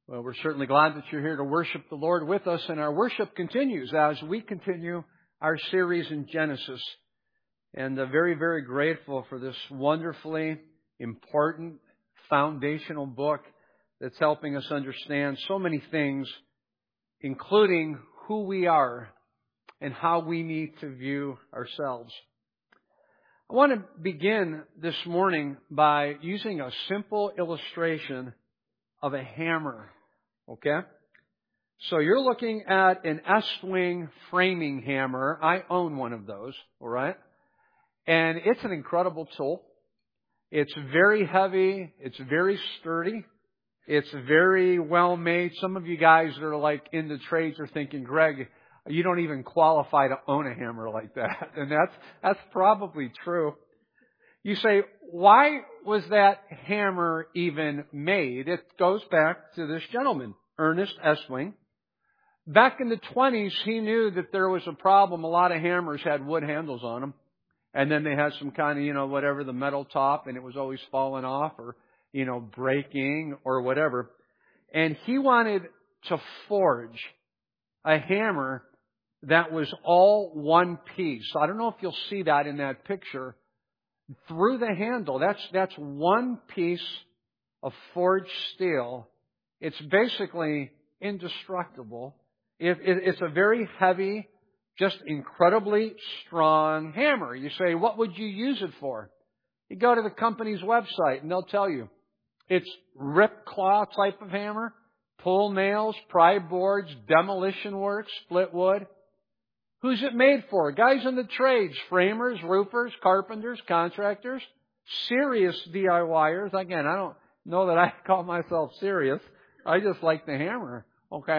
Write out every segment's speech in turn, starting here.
Well, we're certainly glad that you're here to worship the Lord with us, and our worship continues as we continue our series in Genesis. And very, very grateful for this wonderfully important foundational book that's helping us understand so many things, including who we are and how we need to view ourselves. I want to begin this morning by using a simple illustration of a hammer. Okay? So you're looking at an S-wing framing hammer. I own one of those, all right? And it's an incredible tool. It's very heavy. It's very sturdy. It's very well made. Some of you guys that are like in the trades are thinking, Greg, you don't even qualify to own a hammer like that. And that's probably true. You say, why was that hammer even made? It goes back to this gentleman, Ernest Essling. Back in the 20s, he knew that there was a problem. A lot of hammers had wood handles on them. And then they had some kind of, whatever, the metal top, and it was always falling off or, breaking or whatever. And he wanted to forge a hammer that was all one piece. I don't know if you'll see that in that picture. Through the handle, that's one piece of forged steel. It's basically indestructible. It's a very heavy, just incredibly strong hammer. You say, what would you use it for? You go to the company's website and they'll tell you. It's rip claw type of hammer, pull nails, pry boards, demolition work, split wood. Who's it made for? Guys in the trades, framers, roofers, carpenters, contractors, serious DIYers. Again, I don't know that I call myself serious. I just like the hammer, okay?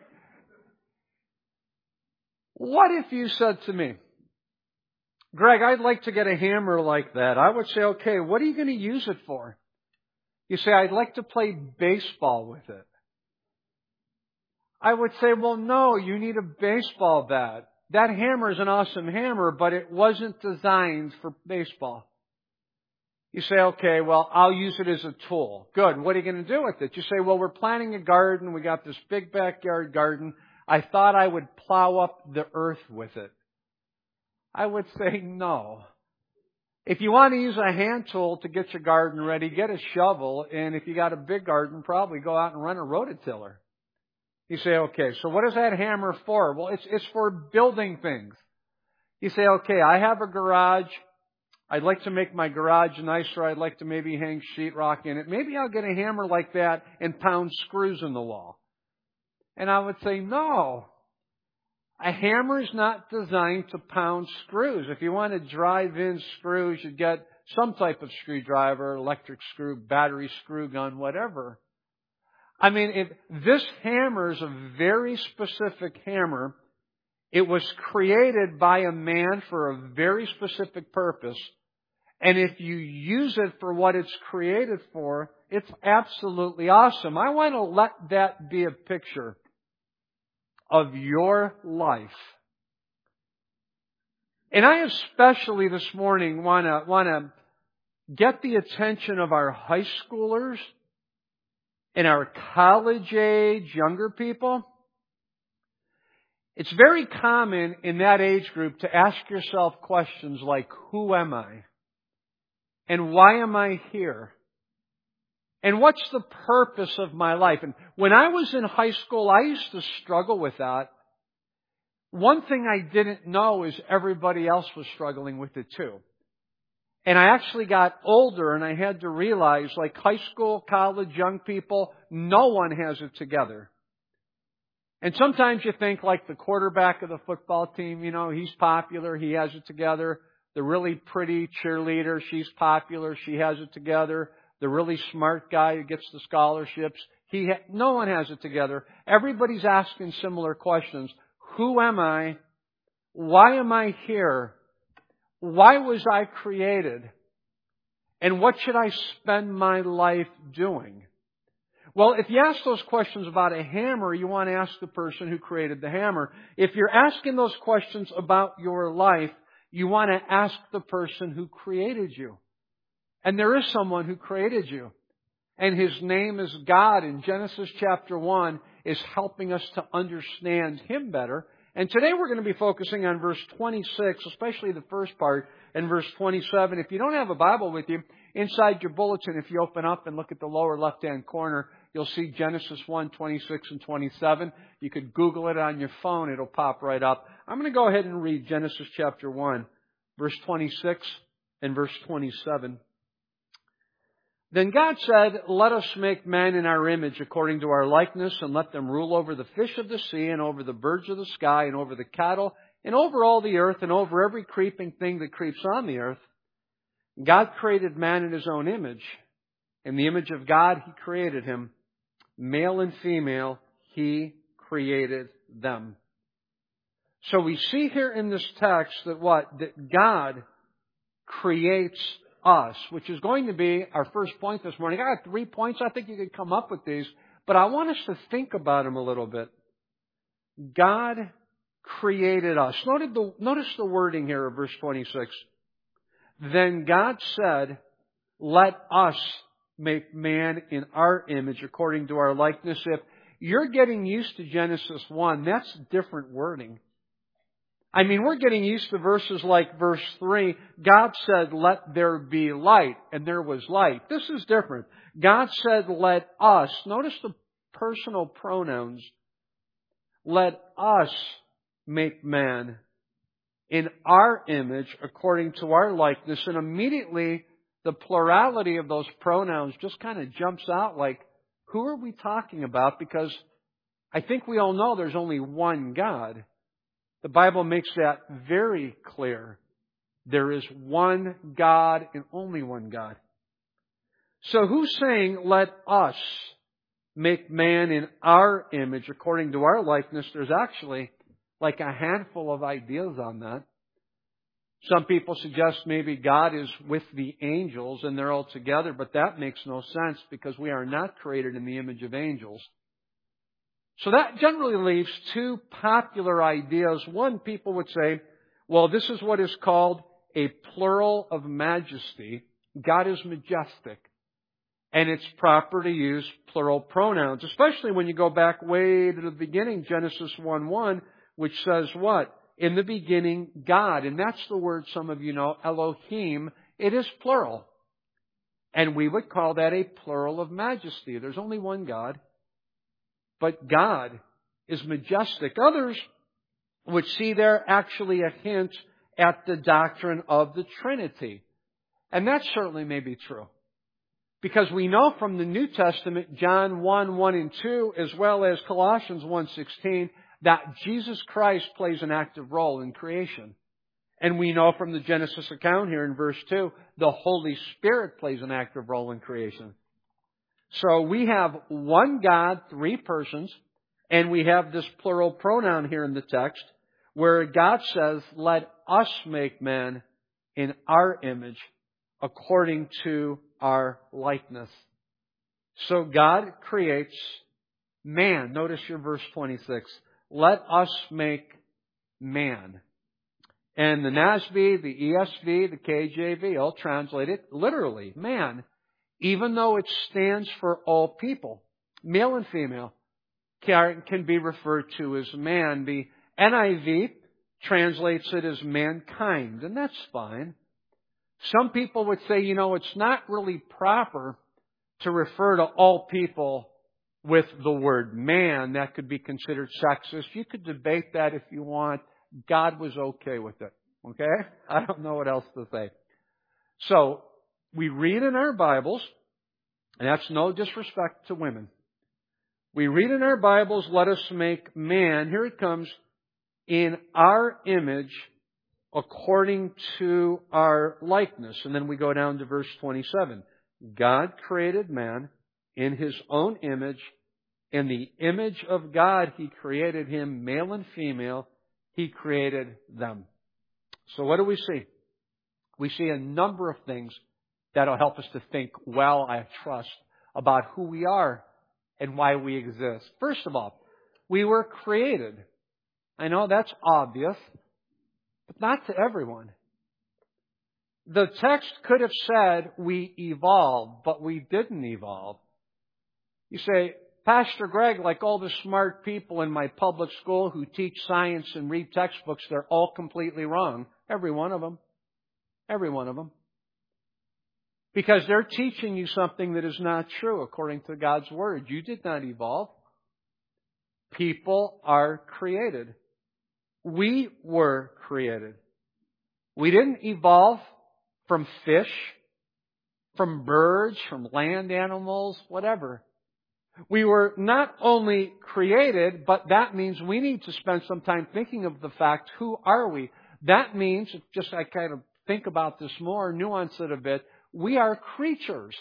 What if you said to me, Greg, I'd like to get a hammer like that. I would say, okay, what are you going to use it for? You say, I'd like to play baseball with it. I would say, well, no, you need a baseball bat. That hammer is an awesome hammer, but it wasn't designed for baseball. You say, okay, well, I'll use it as a tool. Good. What are you going to do with it? You say, well, we're planting a garden. We got this big backyard garden. I thought I would plow up the earth with it. I would say no. If you want to use a hand tool to get your garden ready, get a shovel. And if you got a big garden, probably go out and run a rototiller. You say, okay, so what is that hammer for? Well, it's for building things. You say, okay, I have a garage. I'd like to make my garage nicer. I'd like to maybe hang sheetrock in it. Maybe I'll get a hammer like that and pound screws in the wall. And I would say, no. A hammer is not designed to pound screws. If you want to drive in screws, you get some type of screwdriver, electric screw, battery screw gun, whatever. I mean, if this hammer is a very specific hammer. It was created by a man for a very specific purpose. And if you use it for what it's created for, it's absolutely awesome. I want to let that be a picture of your life. And I especially this morning want to get the attention of our high schoolers and our college age younger people. It's very common in that age group to ask yourself questions like, who am I? And why am I here? And what's the purpose of my life? And when I was in high school, I used to struggle with that. One thing I didn't know is everybody else was struggling with it too. And I actually got older and I had to realize, like high school, college, young people, no one has it together. And sometimes you think like the quarterback of the football team, he's popular, he has it together. The really pretty cheerleader, she's popular, she has it together. The really smart guy who gets the scholarships, no one has it together. Everybody's asking similar questions. Who am I? Why am I here? Why was I created? And what should I spend my life doing? Well, if you ask those questions about a hammer, you want to ask the person who created the hammer. If you're asking those questions about your life, you want to ask the person who created you. And there is someone who created you. and His name is God in Genesis chapter 1 is helping us to understand Him better. And today we're going to be focusing on verse 26, especially the first part, and verse 27. If you don't have a Bible with you, inside your bulletin, if you open up and look at the lower left-hand corner, you'll see Genesis 1, 26 and 27. You could Google it on your phone. It'll pop right up. I'm going to go ahead and read Genesis chapter 1, verse 26 and verse 27. Then God said, "Let us make man in our image according to our likeness, and let them rule over the fish of the sea, and over the birds of the sky, and over the cattle, and over all the earth, and over every creeping thing that creeps on the earth." God created man in His own image. In the image of God, He created him. Male and female, He created them. So we see here in this text that what? That God creates us, which is going to be our first point this morning. I got 3 points. I think you could come up with these, but I want us to think about them a little bit. God created us. Notice the wording here of verse 26. Then God said, "Let us make man in our image according to our likeness." If you're getting used to Genesis 1, that's different wording. I mean, we're getting used to verses like verse 3. God said, "Let there be light," and there was light. This is different. God said, "Let us." Notice the personal pronouns. "Let us make man in our image according to our likeness." And immediately the plurality of those pronouns just kind of jumps out like, who are we talking about? Because I think we all know there's only one God. The Bible makes that very clear. There is one God and only one God. So who's saying, "Let us make man in our image according to our likeness"? There's actually like a handful of ideas on that. Some people suggest maybe God is with the angels and they're all together, but that makes no sense because we are not created in the image of angels. So that generally leaves 2 popular ideas. One, people would say, well, this is what is called a plural of majesty. God is majestic. And it's proper to use plural pronouns, especially when you go back way to the beginning, Genesis 1:1, which says what? In the beginning, God. And that's the word some of you know, Elohim. It is plural. And we would call that a plural of majesty. There's only one God. But God is majestic. Others would see there actually a hint at the doctrine of the Trinity. And that certainly may be true. Because we know from the New Testament, John 1:1 and 2, as well as Colossians 1:16, that Jesus Christ plays an active role in creation. And we know from the Genesis account here in verse 2, the Holy Spirit plays an active role in creation. So we have one God, 3 persons, and we have this plural pronoun here in the text where God says, "Let us make man in our image according to our likeness." So God creates man. Notice your verse 26. Let us make man. And the NASB, the ESV, the KJV all translate it literally, man. Even though it stands for all people, male and female, can be referred to as man. The NIV translates it as mankind, and that's fine. Some people would say, it's not really proper to refer to all people with the word man. That could be considered sexist. You could debate that if you want. God was okay with it. Okay? I don't know what else to say. So, we read in our Bibles, and that's no disrespect to women. We read in our Bibles, "Let us make man," here it comes, "in our image according to our likeness." And then we go down to verse 27. God created man in His own image. In the image of God, He created him, male and female. He created them. So what do we see? We see a number of things that'll help us to think well, I trust, about who we are and why we exist. First of all, we were created. I know that's obvious, but not to everyone. The text could have said we evolved, but we didn't evolve. You say, Pastor Greg, like all the smart people in my public school who teach science and read textbooks, they're all completely wrong. Every one of them. Every one of them. Because they're teaching you something that is not true according to God's Word. You did not evolve. People are created. We were created. We didn't evolve from fish, from birds, from land animals, whatever. We were not only created, but that means we need to spend some time thinking of the fact, who are we? That means, just I kind of think about this more, nuance it a bit, we are creatures.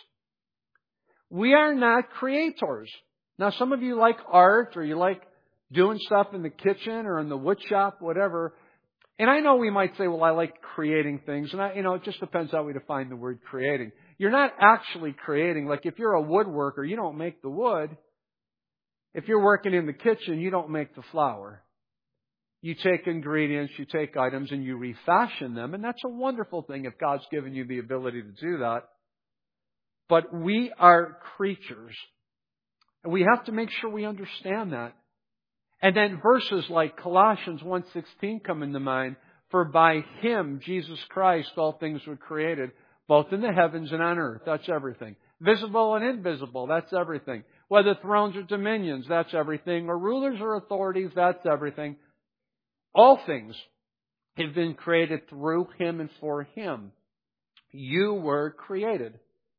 We are not creators. Now, some of you like art, or you like doing stuff in the kitchen or in the wood shop, whatever. And I know we might say, well, I like creating things. And it just depends how we define the word creating. You're not actually creating. Like if you're a woodworker, you don't make the wood. If you're working in the kitchen, you don't make the flour. You take ingredients, you take items, and you refashion them. And that's a wonderful thing if God's given you the ability to do that. But we are creatures. And we have to make sure we understand that. And then verses like Colossians 1:16 come into mind. For by Him, Jesus Christ, all things were created, both in the heavens and on earth. That's everything. Visible and invisible, that's everything. Whether thrones or dominions, that's everything. Or rulers or authorities, that's everything. All things have been created through Him and for Him. You were created.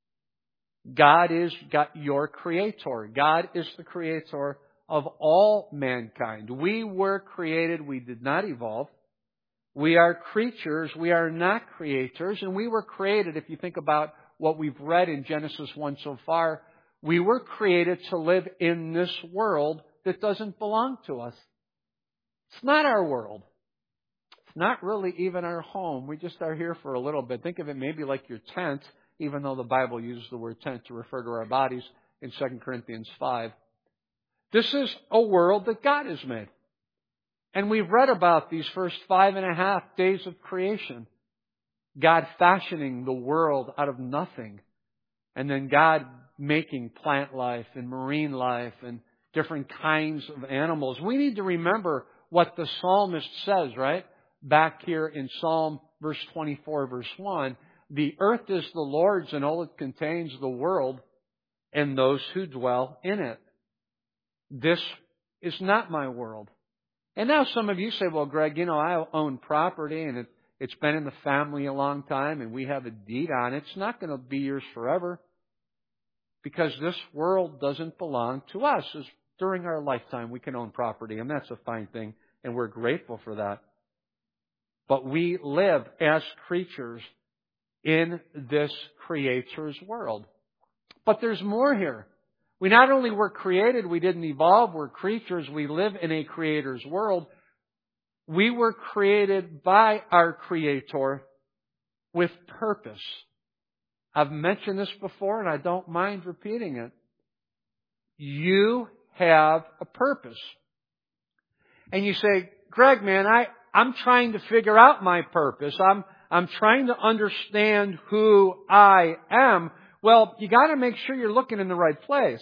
God is your creator. God is the creator of all mankind. We were created. We did not evolve. We are creatures. We are not creators. And we were created, if you think about what we've read in Genesis 1 so far, we were created to live in this world that doesn't belong to us. It's not our world. It's not really even our home. We just are here for a little bit. Think of it maybe like your tent, even though the Bible uses the word tent to refer to our bodies in 2 Corinthians 5. This is a world that God has made. And we've read about these first 5.5 days of creation. God fashioning the world out of nothing. And then God making plant life and marine life and different kinds of animals. We need to remember what the psalmist says, right? Back here in Psalm verse 24, verse 1. The earth is the Lord's and all it contains, the world, and those who dwell in it. This is not my world. And now some of you say, well, Greg, I own property and it's been in the family a long time and we have a deed on it. It's not going to be yours forever because this world doesn't belong to us. During our lifetime, we can own property, and that's a fine thing, and we're grateful for that. But we live as creatures in this Creator's world. But there's more here. We not only were created, we didn't evolve, we're creatures, we live in a Creator's world. We were created by our Creator with purpose. I've mentioned this before and I don't mind repeating it. You have a purpose. And you say, Greg, man, I'm trying to figure out my purpose. I'm trying to understand who I am. Well, you got to make sure you're looking in the right place.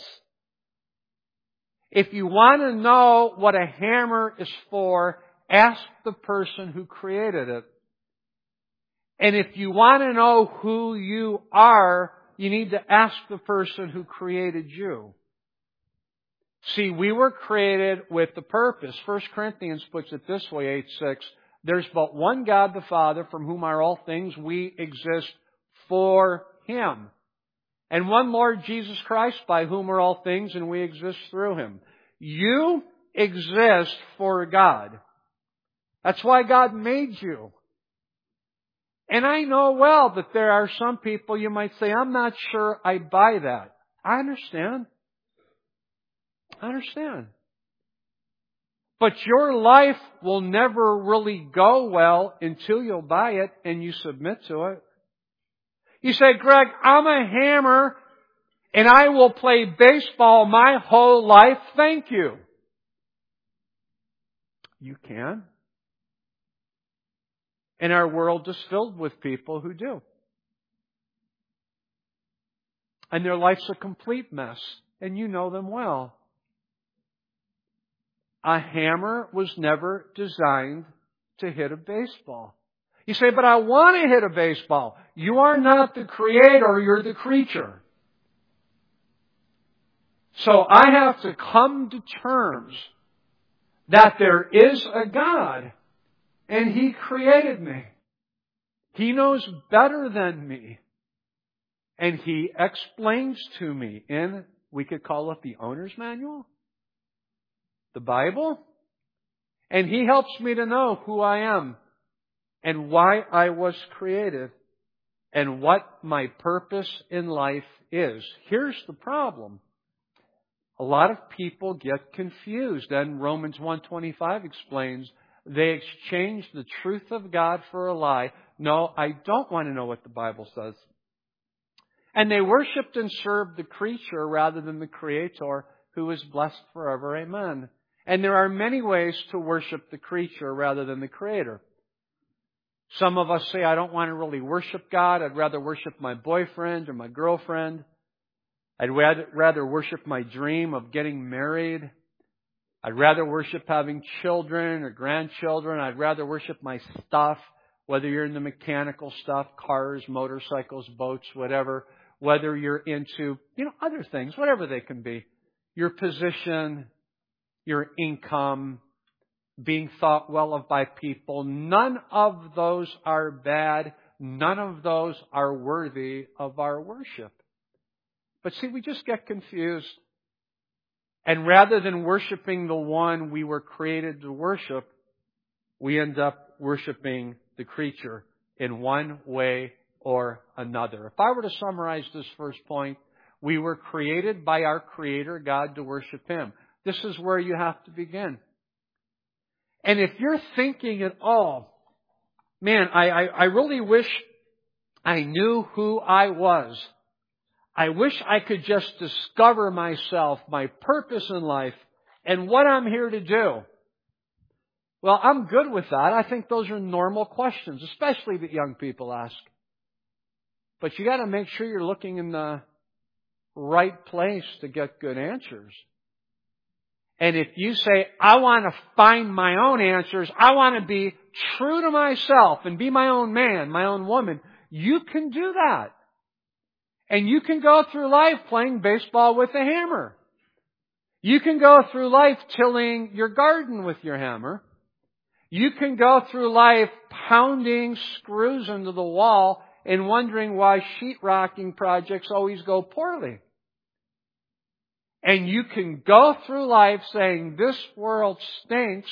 If you want to know what a hammer is for, ask the person who created it. And if you want to know who you are, you need to ask the person who created you. See, we were created with the purpose. 1 Corinthians puts it this way, 8:6. There's but one God the Father, from whom are all things. We exist for Him. And one Lord Jesus Christ, by whom are all things, and we exist through Him. You exist for God. That's why God made you. And I know well that there are some people you might say, I'm not sure I buy that. I understand. But your life will never really go well until you'll buy it and you submit to it. You say, Greg, I'm a hammer and I will play baseball my whole life. Thank you. You can. And our world is filled with people who do. And their life's a complete mess. and you know them well. A hammer was never designed to hit a baseball. You say, but I want to hit a baseball. You are not the creator, you're the creature. So I have to come to terms that there is a God, and He created me. He knows better than me. And He explains to me in, we could call it the owner's manual, the Bible. And He helps me to know who I am and why I was created and what my purpose in life is. Here's the problem. A lot of people get confused, and Romans 1:25 explains they exchange the truth of God for a lie. No, I don't want to know what the Bible says. And they worshiped and served the creature rather than the Creator, who is blessed forever. Amen. And there are many ways to worship the creature rather than the Creator. Some of us say, I don't want to really worship God. I'd rather worship my boyfriend or my girlfriend. I'd rather worship my dream of getting married. I'd rather worship having children or grandchildren. I'd rather worship my stuff, whether you're into mechanical stuff, cars, motorcycles, boats, whatever. Whether you're into, other things, whatever they can be. Your position, your income, being thought well of by people. None of those are bad. None of those are worthy of our worship. But see, we just get confused. And rather than worshiping the one we were created to worship, we end up worshiping the creature in one way or another. If I were to summarize this first point, we were created by our Creator, God, to worship Him. This is where you have to begin. And if you're thinking at all, man, I really wish I knew who I was. I wish I could just discover myself, my purpose in life, and what I'm here to do. Well, I'm good with that. I think those are normal questions, especially that young people ask. But you got to make sure you're looking in the right place to get good answers. And if you say, I want to find my own answers, I want to be true to myself and be my own man, my own woman, you can do that. And you can go through life playing baseball with a hammer. You can go through life tilling your garden with your hammer. You can go through life pounding screws into the wall and wondering why sheetrocking projects always go poorly. And you can go through life saying, this world stinks,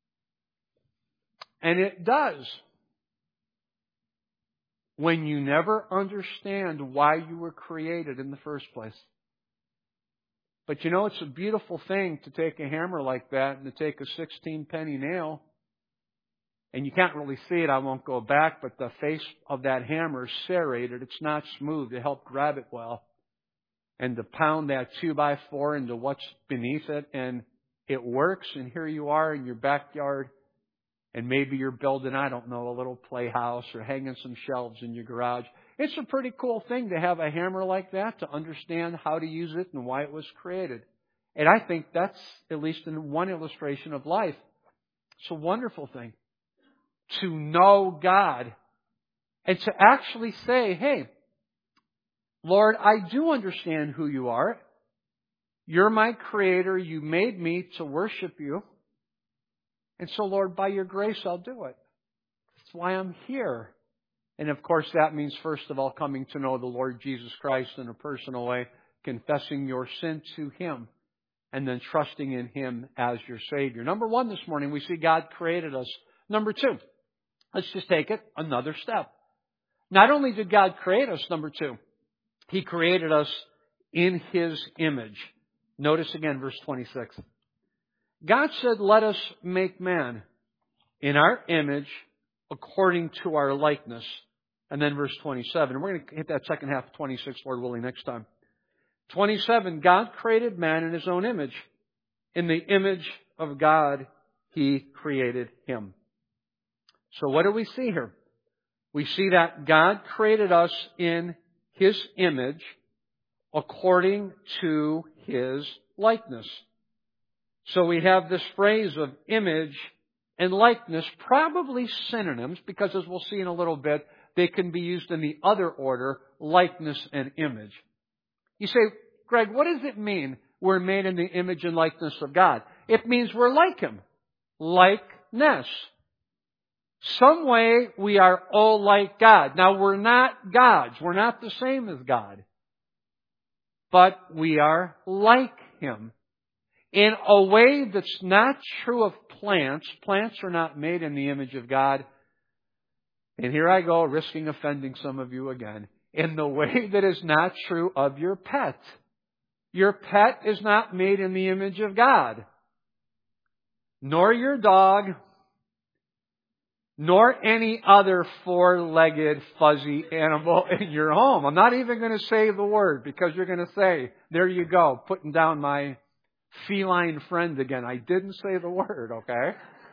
and it does. When you never understand why you were created in the first place. But it's a beautiful thing to take a hammer like that and to take a 16-penny nail. And you can't really see it, I won't go back, but the face of that hammer is serrated. It's not smooth to help grab it well. And to pound that 2x4 into what's beneath it, and it works, and here you are in your backyard. And maybe you're building, a little playhouse or hanging some shelves in your garage. It's a pretty cool thing to have a hammer like that, to understand how to use it and why it was created. And I think that's, at least in one illustration of life, it's a wonderful thing. To know God and to actually say, hey, Lord, I do understand who you are. You're my Creator. You made me to worship you. And so, Lord, by your grace, I'll do it. That's why I'm here. And of course, that means, first of all, coming to know the Lord Jesus Christ in a personal way, confessing your sin to Him, and then trusting in Him as your Savior. Number one this morning, we see God created us. Number two, let's just take it another step. Not only did God create us, number two, He created us in His image. Notice again verse 26. God said, let us make man in our image according to our likeness. And then verse 27. And we're going to hit that second half of 26, Lord willing, next time. 27, God created man in His own image. In the image of God, He created him. So what do we see here? We see that God created us in His image according to His likeness. So we have this phrase of image and likeness, probably synonyms, because as we'll see in a little bit, they can be used in the other order, likeness and image. You say, Greg, what does it mean we're made in the image and likeness of God? It means we're like Him. Likeness. Some way we are all like God. Now we're not gods. We're not the same as God. But we are like Him. In a way that's not true of plants. Plants are not made in the image of God. And here I go, risking offending some of you again. In the way that is not true of your pet. Your pet is not made in the image of God. Nor your dog. Nor any other four-legged, fuzzy animal in your home. I'm not even going to say the word because you're going to say, there you go, putting down my feline friend again. I didn't say the word, okay?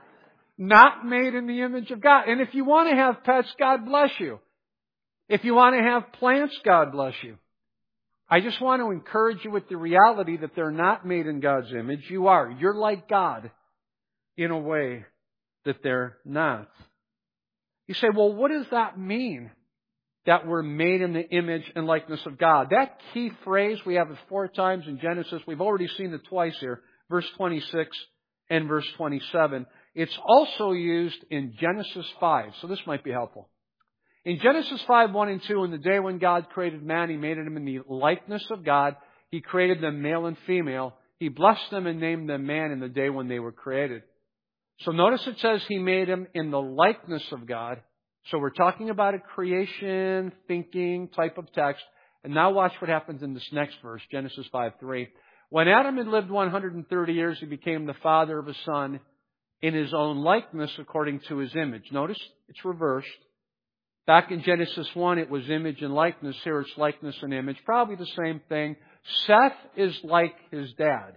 Not made in the image of God. And if you want to have pets, God bless you. If you want to have plants, God bless you. I just want to encourage you with the reality that they're not made in God's image. You are. You're like God in a way that they're not. You say, well, what does that mean? That we're made in the image and likeness of God. That key phrase, we have it 4 times in Genesis. We've already seen it twice here. Verse 26 and verse 27. It's also used in Genesis 5. So this might be helpful. In Genesis 5, 1 and 2, in the day when God created man, He made him in the likeness of God. He created them male and female. He blessed them and named them man in the day when they were created. So notice it says He made him in the likeness of God. So we're talking about a creation, thinking type of text. And now watch what happens in this next verse, Genesis 5:3. When Adam had lived 130 years, he became the father of a son in his own likeness according to his image. Notice it's reversed. Back in Genesis 1, it was image and likeness. Here it's likeness and image. Probably the same thing. Seth is like his dad.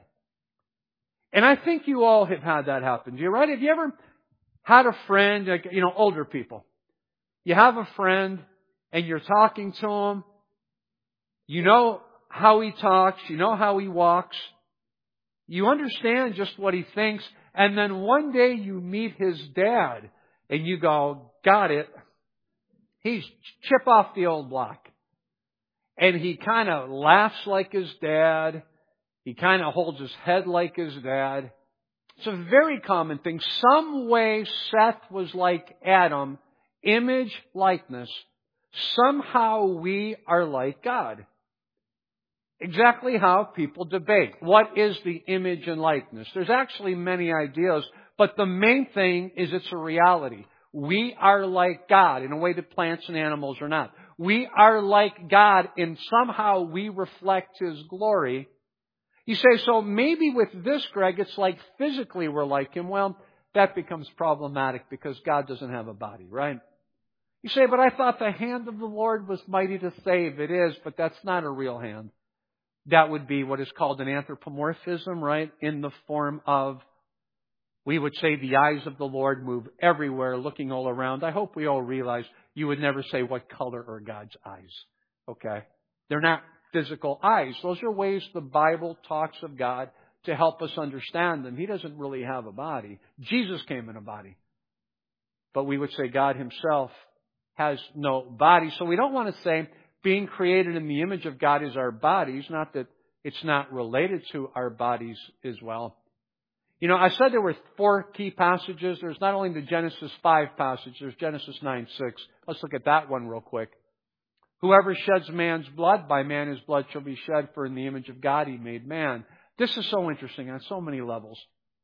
And I think you all have had that happen. Do you, right? Have you ever had a friend, like, older people? You have a friend and you're talking to him. You know how he talks. You know how he walks. You understand just what he thinks. And then one day you meet his dad and you go, got it. He's chip off the old block. And he kind of laughs like his dad. He kind of holds his head like his dad. It's a very common thing. Some way Seth was like Adam, image, likeness. Somehow we are like God. Exactly how people debate. What is the image and likeness? There's actually many ideas, but the main thing is it's a reality. We are like God in a way that plants and animals are not. We are like God and somehow we reflect His glory. You say, so maybe with this, Greg, it's like physically we're like Him. Well, that becomes problematic because God doesn't have a body, right? You say, but I thought the hand of the Lord was mighty to save. It is, but that's not a real hand. That would be what is called an anthropomorphism, right? In the form of, we would say the eyes of the Lord move everywhere, looking all around. I hope we all realize you would never say what color are God's eyes. Okay? They're not physical eyes. Those are ways the Bible talks of God to help us understand them. He doesn't really have a body. Jesus came in a body. But we would say God Himself has no body. So we don't want to say being created in the image of God is our bodies. Not that it's not related to our bodies as well. I said there were 4 key passages. There's not only the Genesis 5 passage, there's Genesis 9:6. Let's look at that one real quick. Whoever sheds man's blood, by man his blood shall be shed, for in the image of God He made man. This is so interesting on so many levels.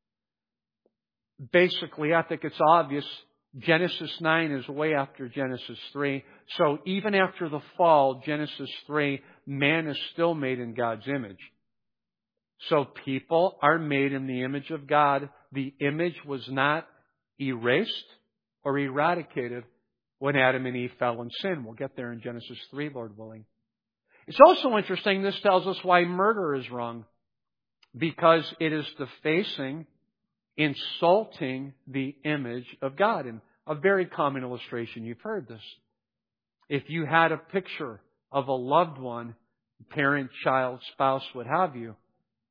Basically, I think it's obvious. Genesis 9 is way after Genesis 3. So even after the fall, Genesis 3, man is still made in God's image. So people are made in the image of God. The image was not erased or eradicated when Adam and Eve fell in sin. We'll get there in Genesis 3, Lord willing. It's also interesting, this tells us why murder is wrong. Because it is defacing, insulting the image of God. And a very common illustration, you've heard this. If you had a picture of a loved one, parent, child, spouse, what have you,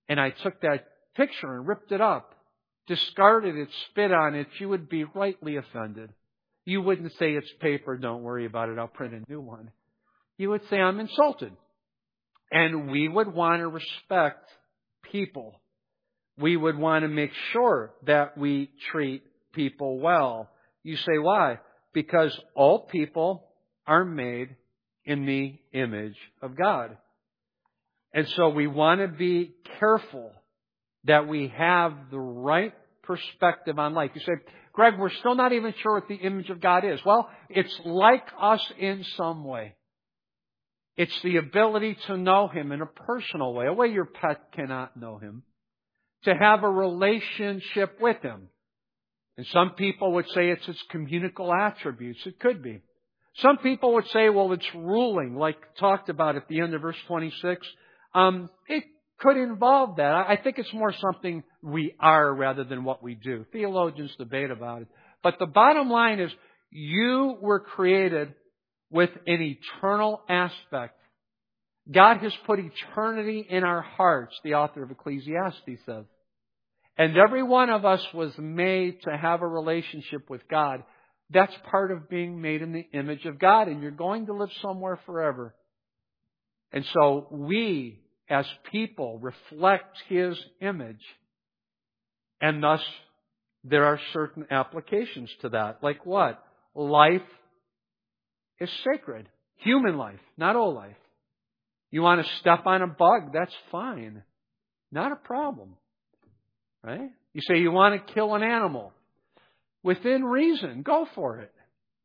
and I took that picture and ripped it up, discarded it, spit on it, you would be rightly offended. You wouldn't say it's paper, don't worry about it, I'll print a new one. You would say I'm insulted. And we would want to respect people. We would want to make sure that we treat people well. You say, why? Because all people are made in the image of God. And so we want to be careful that we have the right perspective on life. You say, Greg, we're still not even sure what the image of God is. Well, it's like us in some way. It's the ability to know Him in a personal way, a way your pet cannot know Him. To have a relationship with Him. And some people would say it's its communicable attributes. It could be. Some people would say, well, it's ruling, like talked about at the end of verse 26. It could involve that. I think it's more something we are rather than what we do. Theologians debate about it. But the bottom line is, you were created with an eternal aspect. God has put eternity in our hearts, the author of Ecclesiastes says. And every one of us was made to have a relationship with God. That's part of being made in the image of God. And you're going to live somewhere forever. And so we, as people, reflect His image. And thus, there are certain applications to that. Like what? Life is sacred. Human life, not all life. You want to step on a bug, that's fine. Not a problem. Right? You say you want to kill an animal. Within reason, go for it.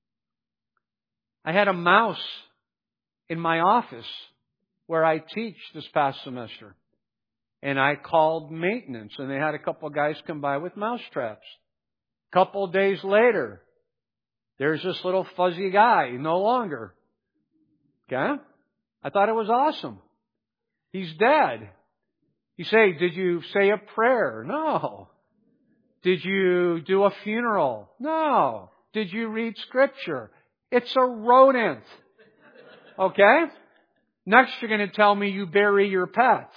I had a mouse in my office where I teach this past semester. And I called maintenance, and they had a couple of guys come by with mouse traps. A couple of days later, there's this little fuzzy guy, no longer. Okay? I thought it was awesome. He's dead. You say, did you say a prayer? No. Did you do a funeral? No. Did you read Scripture? It's a rodent. Okay? Next you're going to tell me you bury your pet.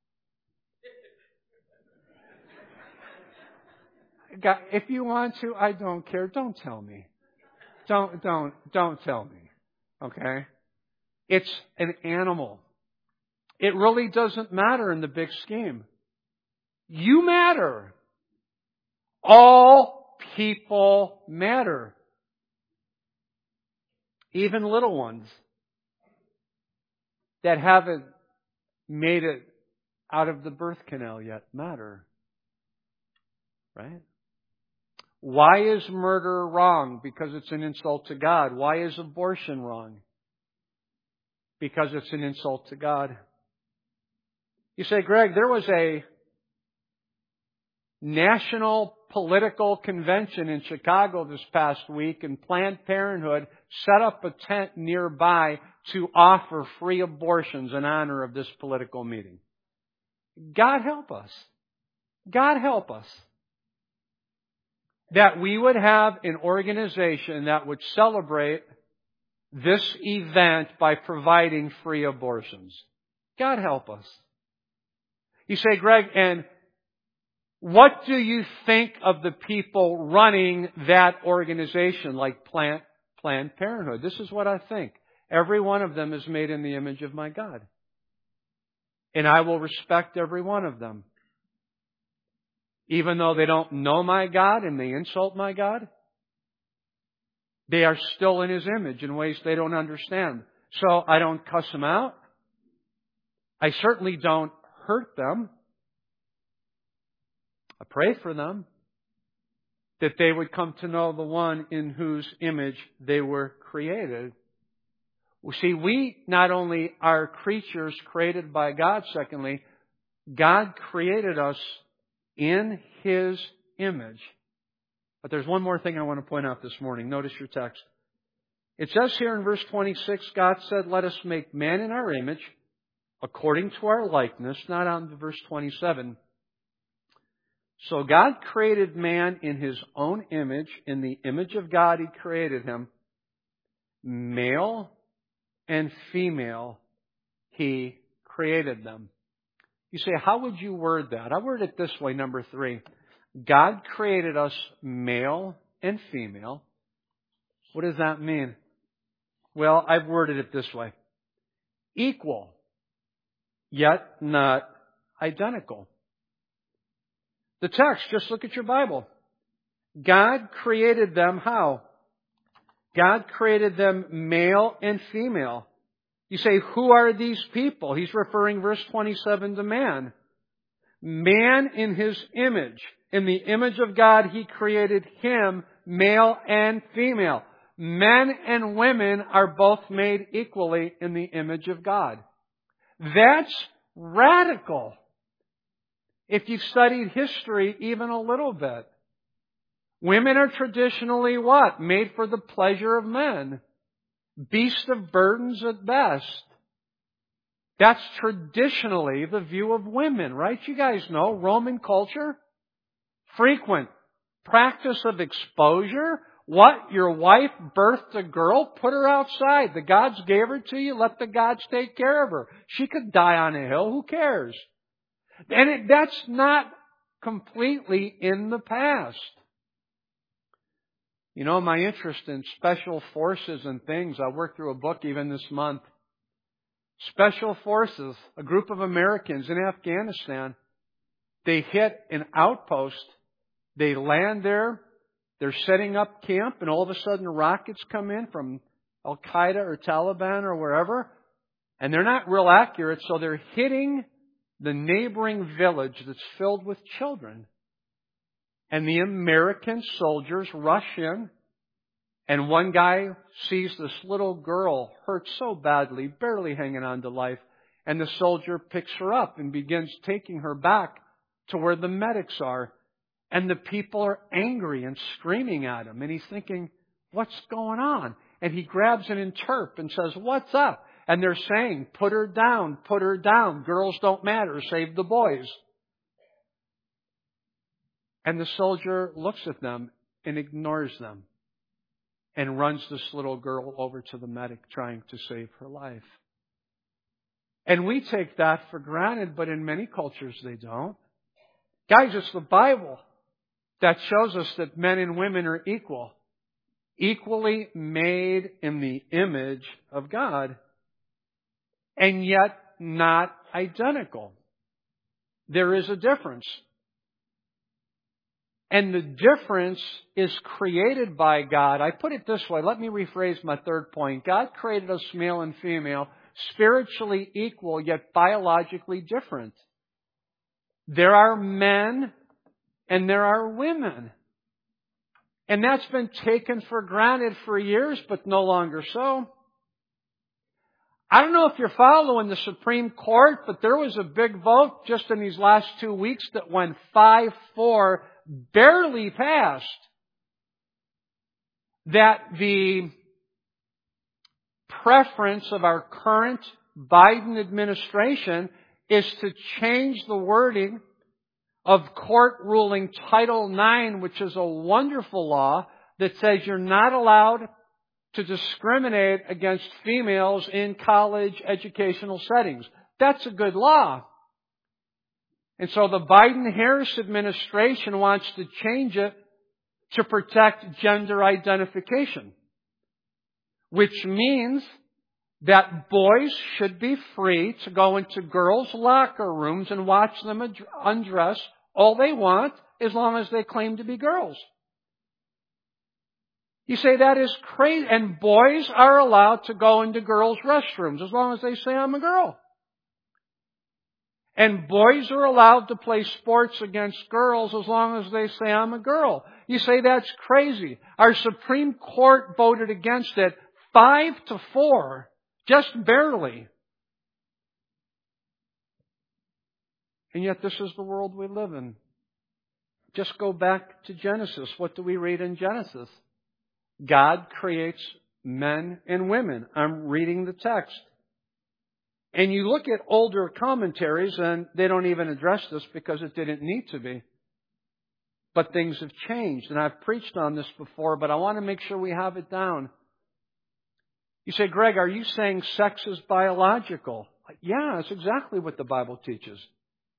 If you want to, I don't care. Don't tell me. Don't tell me. Okay? It's an animal. It really doesn't matter in the big scheme. You matter. All people matter. Even little ones that haven't made it out of the birth canal yet matter. Right? Why is murder wrong? Because it's an insult to God. Why is abortion wrong? Because it's an insult to God. You say, Greg, there was a national political convention in Chicago this past week, and Planned Parenthood set up a tent nearby to offer free abortions in honor of this political meeting. God help us. God help us. That we would have an organization that would celebrate this event by providing free abortions. God help us. You say, Greg, and what do you think of the people running that organization like Planned Parenthood? This is what I think. Every one of them is made in the image of my God. And I will respect every one of them. Even though they don't know my God and they insult my God, they are still in His image in ways they don't understand. So I don't cuss them out. I certainly don't hurt them. I pray for them that they would come to know the one in whose image they were created. You see, we not only are creatures created by God, secondly, God created us in His image. But there's one more thing I want to point out this morning. Notice your text. It says here in verse 26, God said, let us make man in our image, according to our likeness, not on to verse 27. So God created man in His own image. In the image of God He created him. Male and female He created them. You say, how would you word that? I word it this way, number 3. God created us male and female. What does that mean? Well, I've worded it this way. Equal, yet not identical. The text, just look at your Bible. God created them how? God created them male and female. You say, who are these people? He's referring, verse 27, to man. Man in His image. In the image of God, He created him, male and female. Men and women are both made equally in the image of God. That's radical. If you've studied history even a little bit. Women are traditionally what? Made for the pleasure of men. Beasts of burdens at best. That's traditionally the view of women, right? You guys know, Roman culture. Frequent practice of exposure. What? Your wife birthed a girl? Put her outside. The gods gave her to you. Let the gods take care of her. She could die on a hill. Who cares? And that's not completely in the past. You know, my interest in special forces and things, I worked through a book even this month. Special forces, a group of Americans in Afghanistan, they hit an outpost. They land there. They're setting up camp, and all of a sudden rockets come in from Al-Qaeda or Taliban or wherever, and they're not real accurate, so they're hitting the neighboring village that's filled with children. And the American soldiers rush in, and one guy sees this little girl hurt so badly, barely hanging on to life, and the soldier picks her up and begins taking her back to where the medics are. And the people are angry and screaming at him. And he's thinking, what's going on? And he grabs an interp and says, what's up? And they're saying, put her down, put her down. Girls don't matter, save the boys. And the soldier looks at them and ignores them and runs this little girl over to the medic trying to save her life. And we take that for granted, but in many cultures they don't. Guys, it's the Bible that shows us that men and women are equal. Equally made in the image of God. And yet not identical. There is a difference. And the difference is created by God. I put it this way. Let me rephrase my third point. God created us male and female, spiritually equal, yet biologically different. There are men and there are women. And that's been taken for granted for years, but no longer so. I don't know if you're following the Supreme Court, but there was a big vote just in these last 2 weeks that went 5-4, barely passed, that the preference of our current Biden administration is to change the wording of court ruling Title IX, which is a wonderful law that says you're not allowed to discriminate against females in college educational settings. That's a good law. And so the Biden-Harris administration wants to change it to protect gender identification, which means that boys should be free to go into girls' locker rooms and watch them undress all they want as long as they claim to be girls. You say that is crazy. And boys are allowed to go into girls' restrooms as long as they say, I'm a girl. And boys are allowed to play sports against girls as long as they say, I'm a girl. You say that's crazy. Our Supreme Court voted against it 5-4. Just barely. And yet this is the world we live in. Just go back to Genesis. What do we read in Genesis? God creates men and women. I'm reading the text. And you look at older commentaries and they don't even address this because it didn't need to be. But things have changed. And I've preached on this before, but I want to make sure we have it down. You say, Greg, are you saying sex is biological? Yeah, that's exactly what the Bible teaches.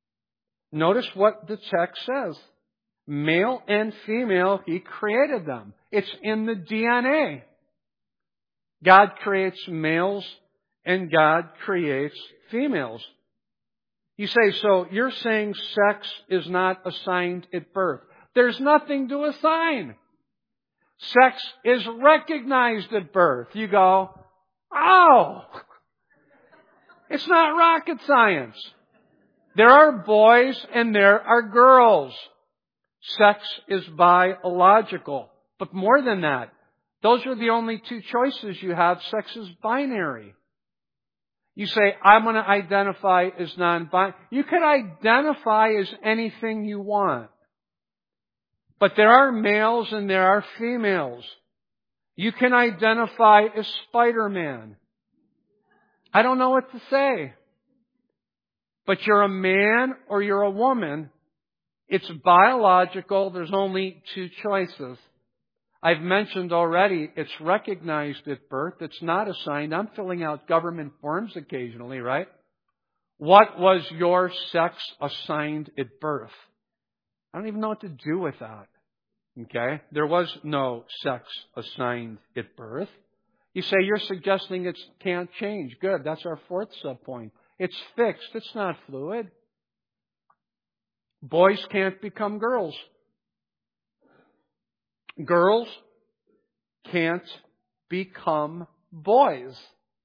Notice what the text says. Male and female, He created them. It's in the DNA. God creates males and God creates females. You say, so you're saying sex is not assigned at birth. There's nothing to assign. Sex is recognized at birth. You go, oh, it's not rocket science. There are boys and there are girls. Sex is biological. But more than that, those are the only two choices you have. Sex is binary. You say, I'm going to identify as non-binary. You can identify as anything you want. But there are males and there are females. You can identify as Spider-Man. I don't know what to say. But you're a man or you're a woman. It's biological. There's only two choices. I've mentioned already, it's recognized at birth. It's not assigned. I'm filling out government forms occasionally, right? What was your sex assigned at birth? I don't even know what to do with that. Okay? There was no sex assigned at birth. You say you're suggesting it can't change. Good. That's our fourth subpoint. It's fixed. It's not fluid. Boys can't become girls. Girls can't become boys.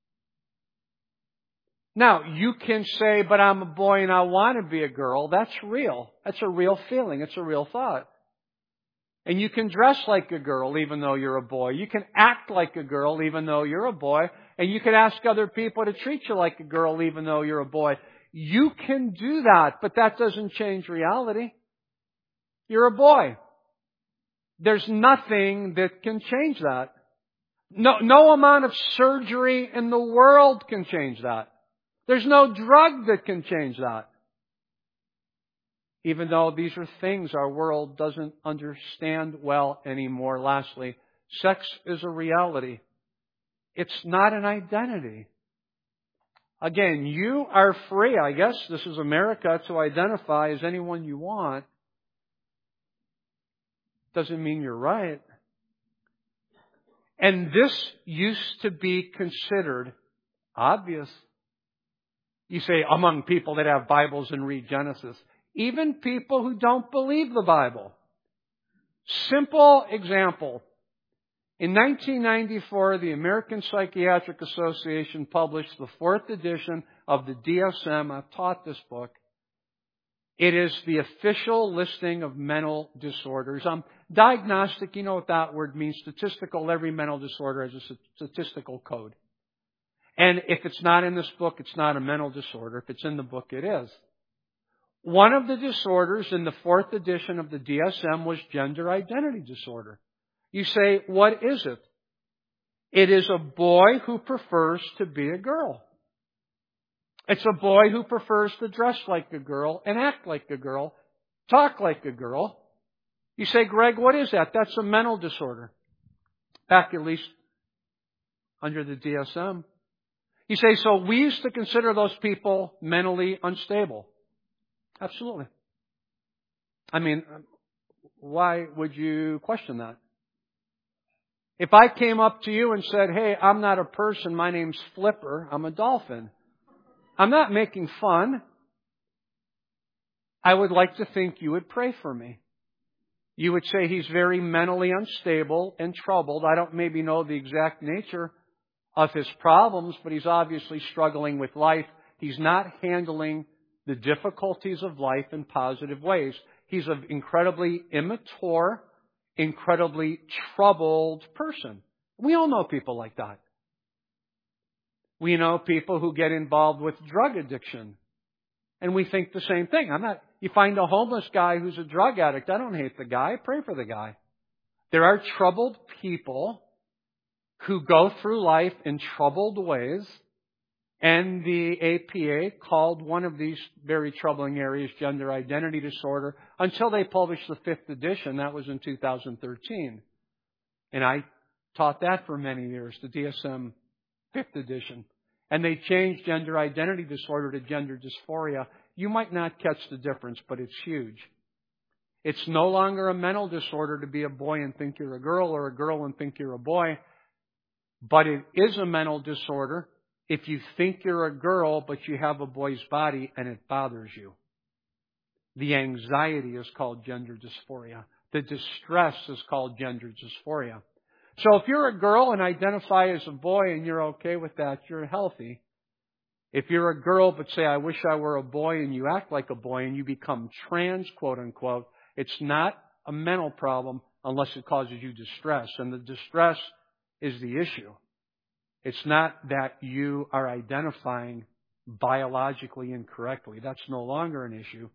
Now, you can say, but I'm a boy and I want to be a girl. That's real. That's a real feeling. It's a real thought. And you can dress like a girl even though you're a boy. You can act like a girl even though you're a boy. And you can ask other people to treat you like a girl even though you're a boy. You can do that, but that doesn't change reality. You're a boy. There's nothing that can change that. No amount of surgery in the world can change that. There's no drug that can change that. Even though these are things our world doesn't understand well anymore. Lastly, sex is a reality. It's not an identity. Again, you are free, I guess this is America, to identify as anyone you want. Doesn't mean you're right. And this used to be considered obvious. You say, among people that have Bibles and read Genesis. Even people who don't believe the Bible. Simple example. In 1994, the American Psychiatric Association published the 4th edition of the DSM. I've taught this book. It is the official listing of mental disorders. Diagnostic, you know what that word means. Statistical, every mental disorder has a statistical code. And if it's not in this book, it's not a mental disorder. If it's in the book, it is. One of the disorders in the 4th edition of the DSM was gender identity disorder. You say, what is it? It is a boy who prefers to be a girl. It's a boy who prefers to dress like a girl and act like a girl, talk like a girl. You say, Greg, what is that? That's a mental disorder. Back at least under the DSM. You say, so we used to consider those people mentally unstable. Absolutely. I mean, why would you question that? If I came up to you and said, hey, I'm not a person, my name's Flipper, I'm a dolphin. I'm not making fun. I would like to think you would pray for me. You would say he's very mentally unstable and troubled. I don't maybe know the exact nature of his problems, but he's obviously struggling with life. He's not handling the difficulties of life in positive ways. He's an incredibly immature, incredibly troubled person. We all know people like that. We know people who get involved with drug addiction. And we think the same thing. You find a homeless guy who's a drug addict. I don't hate the guy. I pray for the guy. There are troubled people who go through life in troubled ways. And the APA called one of these very troubling areas gender identity disorder until they published the 5th edition. That was in 2013. And I taught that for many years, the DSM 5th edition. And they changed gender identity disorder to gender dysphoria you might not catch the difference, but it's huge. It's no longer a mental disorder to be a boy and think you're a girl, or a girl and think you're a boy. But it is a mental disorder if you think you're a girl, but you have a boy's body and it bothers you. The anxiety is called gender dysphoria. The distress is called gender dysphoria. So if you're a girl and identify as a boy and you're okay with that, you're healthy. If you're a girl but say, I wish I were a boy, and you act like a boy and you become trans, quote unquote, it's not a mental problem unless it causes you distress. And the distress is the issue. It's not that you are identifying biologically incorrectly. That's no longer an issue.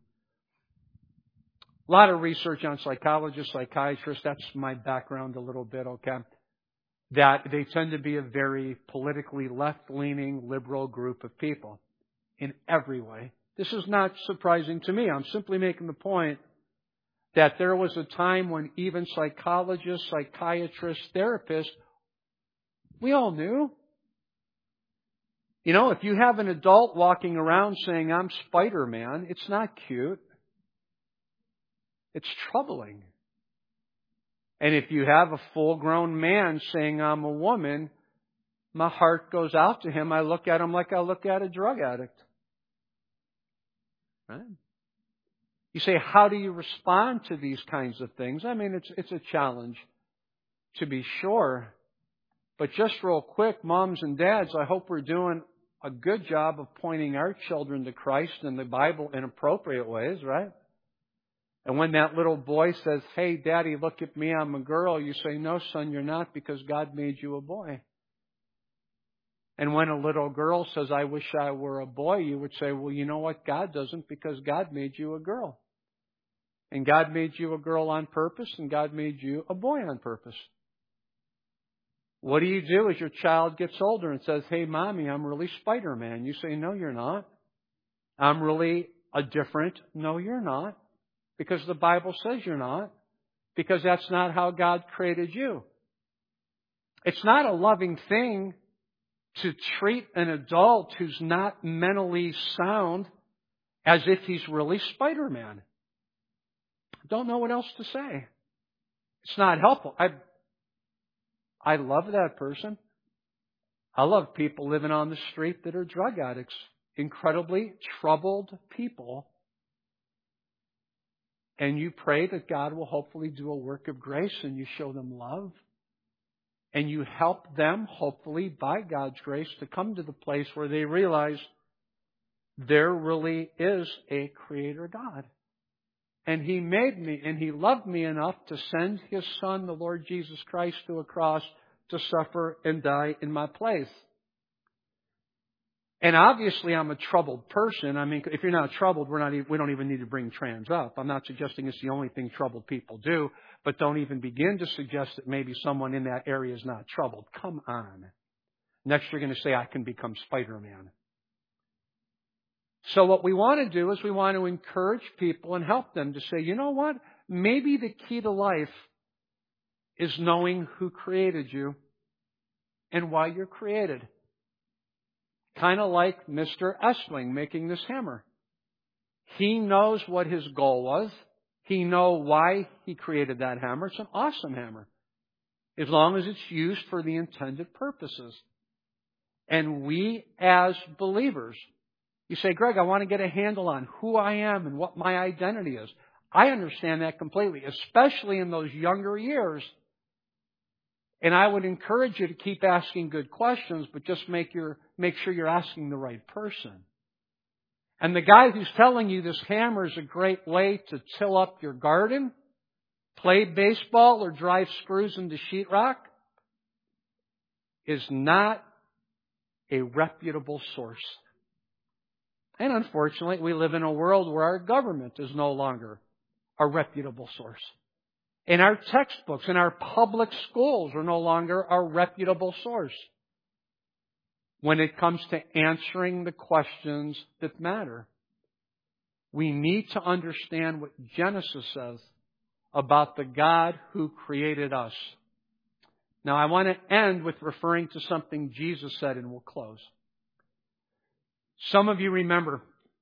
A lot of research on psychologists, psychiatrists, that's my background a little bit, okay? That they tend to be a very politically left-leaning, liberal group of people in every way. This is not surprising to me. I'm simply making the point that there was a time when even psychologists, psychiatrists, therapists, we all knew. You know, if you have an adult walking around saying, I'm Spider-Man, it's not cute. It's troubling. And if you have a full-grown man saying, I'm a woman, my heart goes out to him. I look at him like I look at a drug addict. Right? You say, how do you respond to these kinds of things? I mean, it's a challenge, to be sure. But just real quick, moms and dads, I hope we're doing a good job of pointing our children to Christ and the Bible in appropriate ways, right? And when that little boy says, hey, Daddy, look at me, I'm a girl, you say, no, son, you're not, because God made you a boy. And when a little girl says, I wish I were a boy, you would say, well, you know what? God doesn't, because God made you a girl. And God made you a girl on purpose, and God made you a boy on purpose. What do you do as your child gets older and says, hey, Mommy, I'm really Spider-Man? You say, no, you're not. I'm really a different. No, you're not. Because the Bible says you're not. Because that's not how God created you. It's not a loving thing to treat an adult who's not mentally sound as if he's really Spider-Man. Don't know what else to say. It's not helpful. I love that person. I love people living on the street that are drug addicts. Incredibly troubled people. And you pray that God will hopefully do a work of grace, and you show them love. And you help them, hopefully, by God's grace, to come to the place where they realize there really is a Creator God. And He made me, and He loved me enough to send His Son, the Lord Jesus Christ, to a cross to suffer and die in my place. And obviously, I'm a troubled person. I mean, if you're not troubled, we don't even need to bring trans up. I'm not suggesting it's the only thing troubled people do, but don't even begin to suggest that maybe someone in that area is not troubled. Come on. Next, you're going to say, I can become Spider-Man. So what we want to do is we want to encourage people and help them to say, you know what? Maybe the key to life is knowing who created you and why you're created. Kind of like Mr. Essling making this hammer. He knows what his goal was. He knows why he created that hammer. It's an awesome hammer, as long as it's used for the intended purposes. And we as believers, you say, Greg, I want to get a handle on who I am and what my identity is. I understand that completely, especially in those younger years. And I would encourage you to keep asking good questions, but just make sure you're asking the right person. And the guy who's telling you this hammer is a great way to till up your garden, play baseball, or drive screws into sheetrock is not a reputable source. And unfortunately, we live in a world where our government is no longer a reputable source. And our textbooks and our public schools are no longer a reputable source when it comes to answering the questions that matter. We need to understand what Genesis says about the God who created us. Now, I want to end with referring to something Jesus said, and we'll close. Some of you remember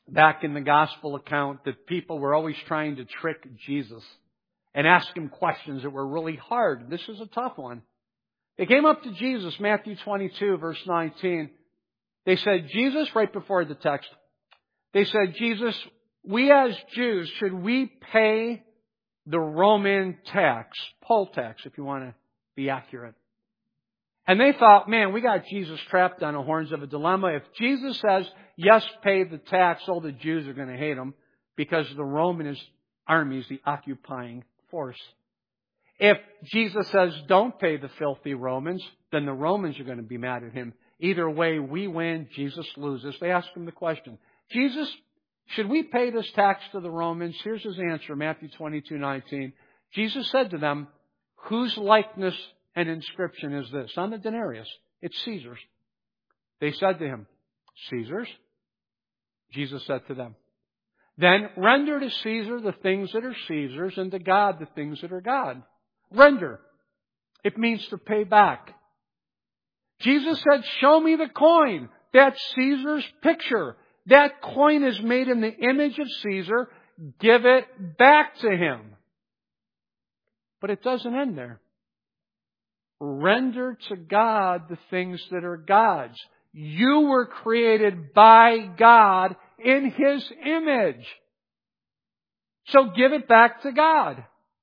back in the gospel account that people were always trying to trick Jesus and ask him questions that were really hard. This is a tough one. They came up to Jesus, Matthew 22, verse 19. They said, Jesus, right before the text, they said, Jesus, we as Jews, should we pay the Roman tax, poll tax, if you want to be accurate? And they thought, man, we got Jesus trapped on the horns of a dilemma. If Jesus says, yes, pay the tax, all the Jews are going to hate him because the Roman army is the occupying force. If Jesus says, don't pay the filthy Romans, then the Romans are going to be mad at him. Either way, we win, Jesus loses. They asked him the question, Jesus, should we pay this tax to the Romans? Here's his answer, Matthew 22:19. Jesus said to them, whose likeness and inscription is this? On the denarius. It's Caesar's. They said to him, Caesar's? Jesus said to them, then render to Caesar the things that are Caesar's and to God the things that are God. Render. It means to pay back. Jesus said, show me the coin. That's Caesar's picture. That coin is made in the image of Caesar. Give it back to him. But it doesn't end there. Render to God the things that are God's. You were created by God in His image. So give it back to God.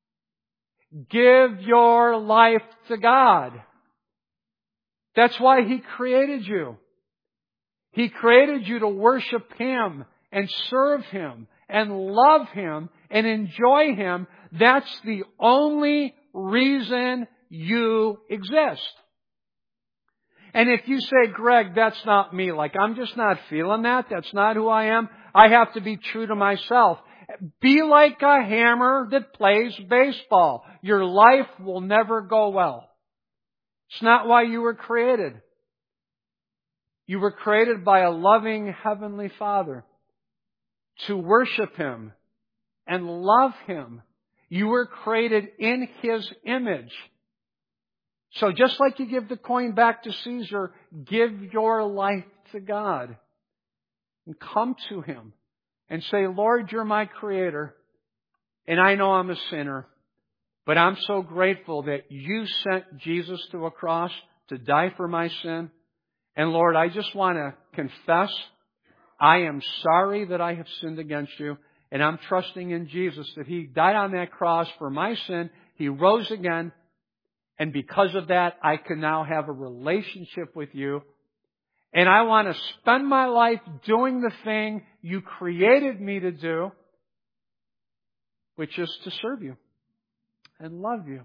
Give your life to God. That's why He created you. He created you to worship Him and serve Him and love Him and enjoy Him. That's the only reason you exist. And if you say, Greg, that's not me, like I'm just not feeling that, that's not who I am, I have to be true to myself. Be like a hammer that plays baseball. Your life will never go well. It's not why you were created. You were created by a loving Heavenly Father to worship Him and love Him. You were created in His image. So just like you give the coin back to Caesar, give your life to God. And come to Him and say, Lord, You're my Creator. And I know I'm a sinner. But I'm so grateful that You sent Jesus to a cross to die for my sin. And Lord, I just want to confess, I am sorry that I have sinned against You. And I'm trusting in Jesus that He died on that cross for my sin. He rose again. And because of that, I can now have a relationship with You. And I want to spend my life doing the thing You created me to do, which is to serve You and love You.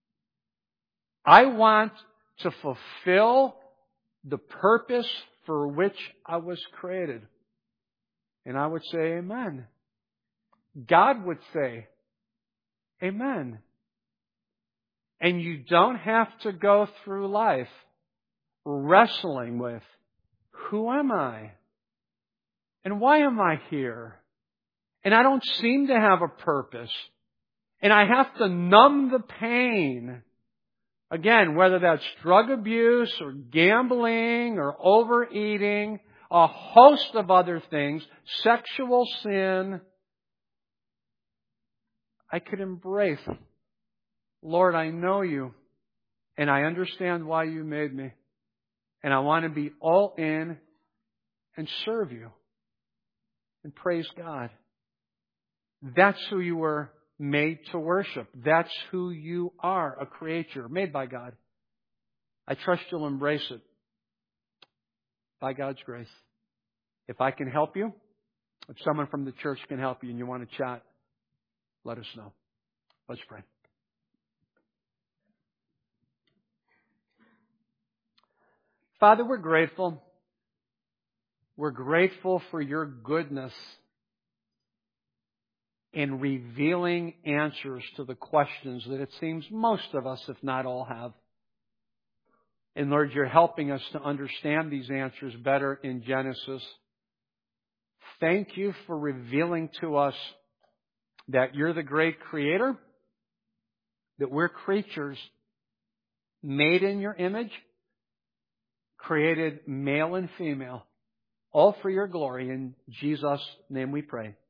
I want to fulfill the purpose for which I was created. And I would say amen. God would say amen. And you don't have to go through life wrestling with, who am I? And why am I here? And I don't seem to have a purpose. And I have to numb the pain. Again, whether that's drug abuse or gambling or overeating, a host of other things, sexual sin, I could embrace. Lord, I know You, and I understand why You made me, and I want to be all in and serve You and praise God. That's who you were made to worship. That's who you are, a creature made by God. I trust you'll embrace it by God's grace. If I can help you, if someone from the church can help you and you want to chat, let us know. Let's pray. Father, we're grateful. We're grateful for Your goodness in revealing answers to the questions that it seems most of us, if not all, have. And Lord, You're helping us to understand these answers better in Genesis. Thank You for revealing to us that You're the great Creator, that we're creatures made in Your image, created male and female. all for your glory. In Jesus' name we pray.